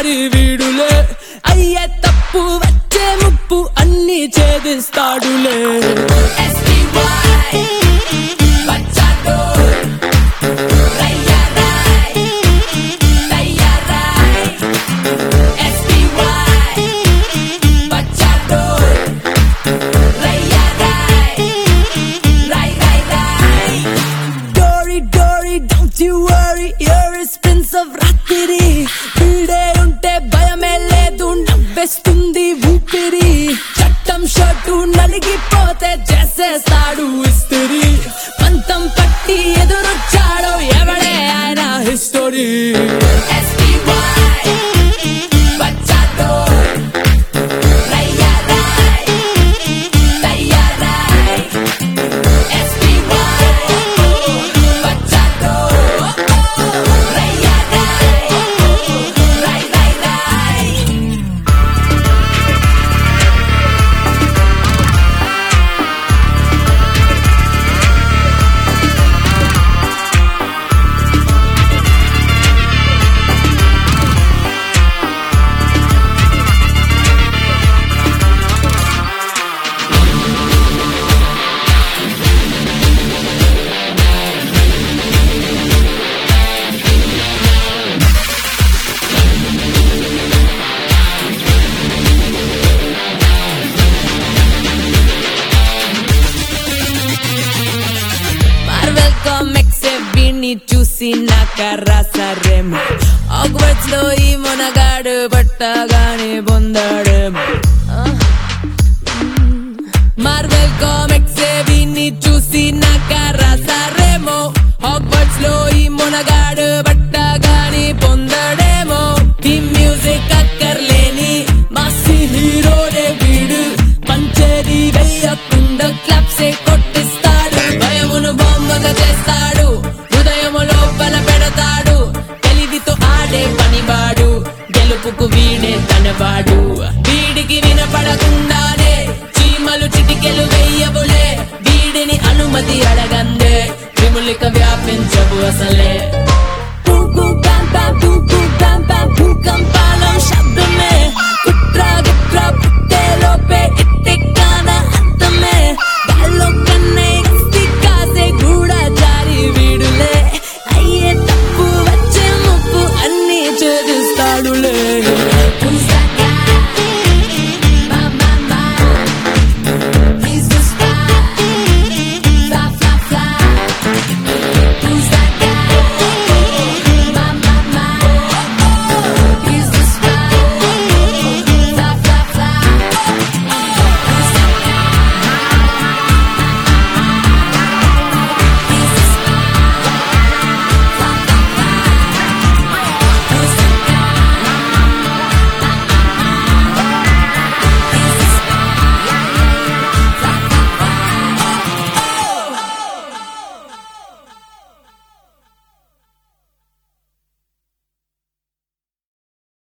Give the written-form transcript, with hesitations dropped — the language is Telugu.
మారి వీడులే అయ్యే తప్పు వచ్చే ముప్పు అన్ని ఛేదిస్తాడులే You worry, you're a prince of Ratiri. Pide unte bayame ledu navvestundi ఊపిరి చట్టం షర్టు నలిగిపోతే చేసేస్తాడు ఇస్త్రీ పంతం పట్టి ఎదురొచ్చాడో ఎవడే ఆయన హిస్టరీ చూసి నాక రాసారేమో ఆగ్వర్డ్స్ లో ఈ మొనగాడు పట్టగానే పొందాడేమో మార్వెల్ కామిక్స్ వీన్ని చూసి నాక రాసారేమో ఆగ్వర్డ్స్ లో ఈ మొనగాడు పట్టగానే పొందాడేమో థీమ్ మ్యూజిక్ అక్కర్లేని మాసి హీరోనే వీడు పంచరీ వేయకుండా క్లాప్సే కొట్టిస్తాడు భయమును బొమ్మగా చేస్తాడు లోపల పెడతాడు తెలివితో ఆడే పనివాడు గెలుపుకు వీడే తనవాడు